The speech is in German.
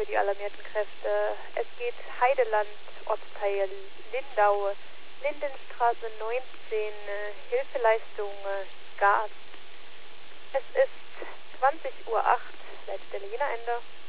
für die alarmierten Kräfte. Es geht Heideland, Ortsteil Lindau, Lindenstraße 19, Hilfeleistung Gas. Es ist 20:08 Uhr, Leitstelle Jena Ende.